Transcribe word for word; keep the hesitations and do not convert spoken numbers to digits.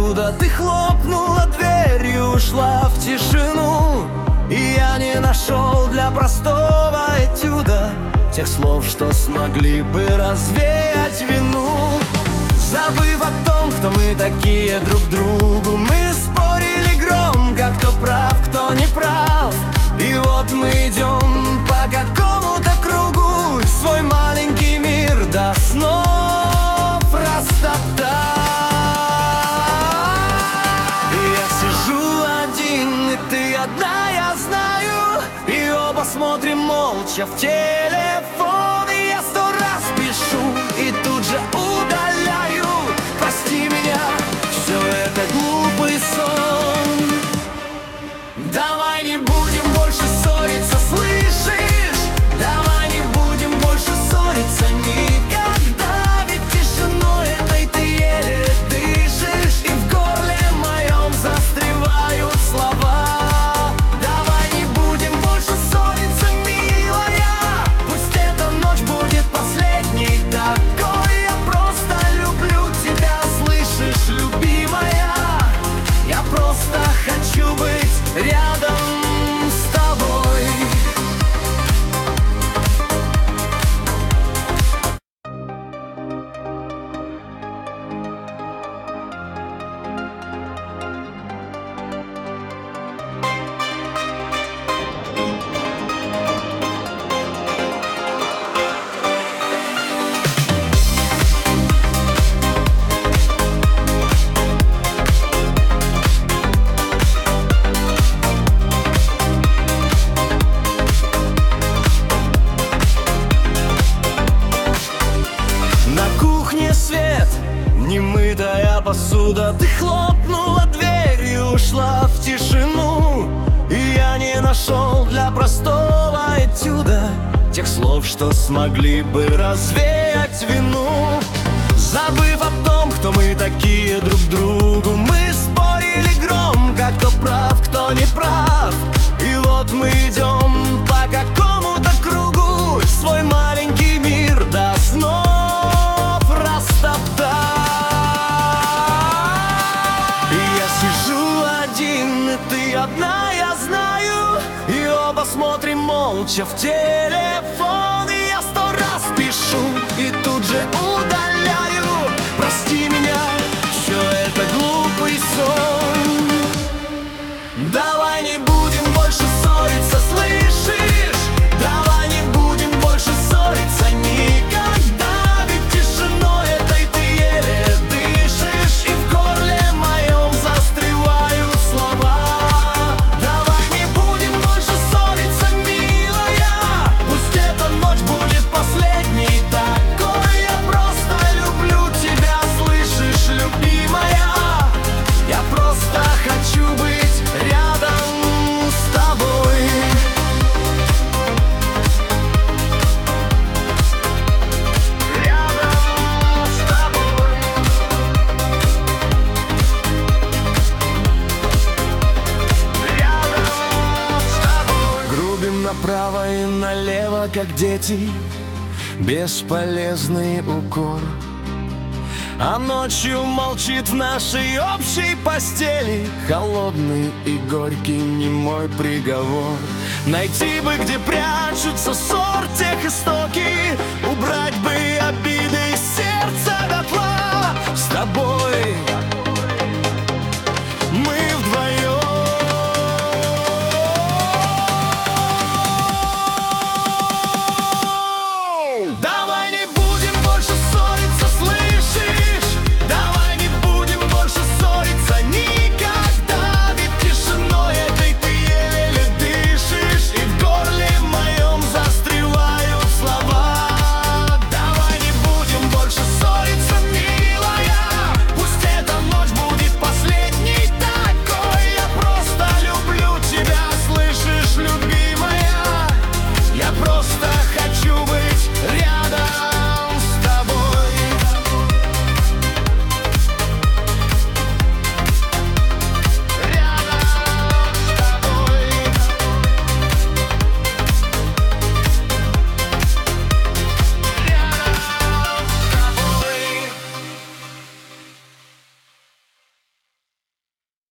посуда. Ты хлопнула дверью, ушла в тишину, и я не нашел для простого этюда тех слов, что смогли бы развеять вину. Забыв о том, кто мы такие друг другу, мы спорили громко, кто прав, кто не прав. И вот мы идем по какому-то кругу, свой маленький мир до снов растоптать. Я сижу один, и ты одна, я знаю, и оба смотрим молча в телефон. И я сто раз пишу и тут же удаляю. Прости меня, все это глупый сон. Давай не будем больше ссориться, слышишь? Давай не будем больше ссориться никогда. Ведь тишиной этой ты еле дышишь, и в горле моем застревают слова. Давай не будем больше ссориться, милая. Пусть эта ночь будет последней такой. Я просто люблю тебя, слышишь, любимая? Я просто хочу быть рядом с тобой. Свет, немытая посуда. Ты хлопнула дверью, ушла в тишину, и я не нашел для простого этюда тех слов, что смогли бы развеять вину. Забыв о том, кто мы такие друг другу, мы спорили громко, кто прав, кто не прав. И вот мы идем по какому-то кругу, свой маленький мир до снов растоптать. Я сижу один, и ты одна, я знаю, и оба смотрим молча в телефон. И я сто раз пишу и тут же удаляю. Прости меня, все это глупый сон. Давай не будем больше ссориться, слышишь? Давай не будем больше ссориться никогда. Ведь тишиной этой ты еле дышишь, и в горле моем застревают слова. Давай не будем больше ссориться, милая. Пусть эта ночь будет последней такой. Я просто люблю тебя, слышишь, любимая? Я просто хочу быть рядом с тобой. Рядом с тобой. Рядом с тобой. Грубим направо и налево, как дети, бесполезный укор. А ночью молчит в нашей общей постели холодный и горький немой приговор. Найти бы, где прячутся ссор, тех истоки, убрать бы